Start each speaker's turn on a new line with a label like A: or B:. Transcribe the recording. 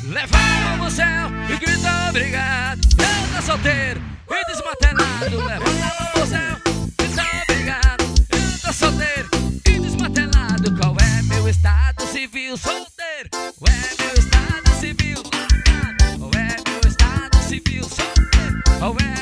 A: Leva a mão ao céu e grita obrigado. Eu tô solteiro e desmatelado. Leva a mão ao céu e grita obrigado. Eu tô solteiro e desmatelado. Qual é meu estado civil? Solteiro. Qual é meu estado civil? Largado. Qual é meu estado civil? Solteiro. Qual é